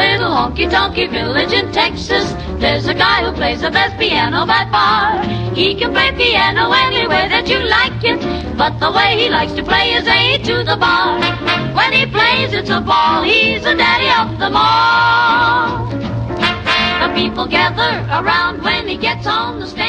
little honky-tonky village in Texas, there's a guy who plays the best piano by far. He can play piano any way that you like it, but the way he likes to play is A to the bar. When he plays, it's a ball. He's the daddy of them all. The people gather around when he gets on the stage.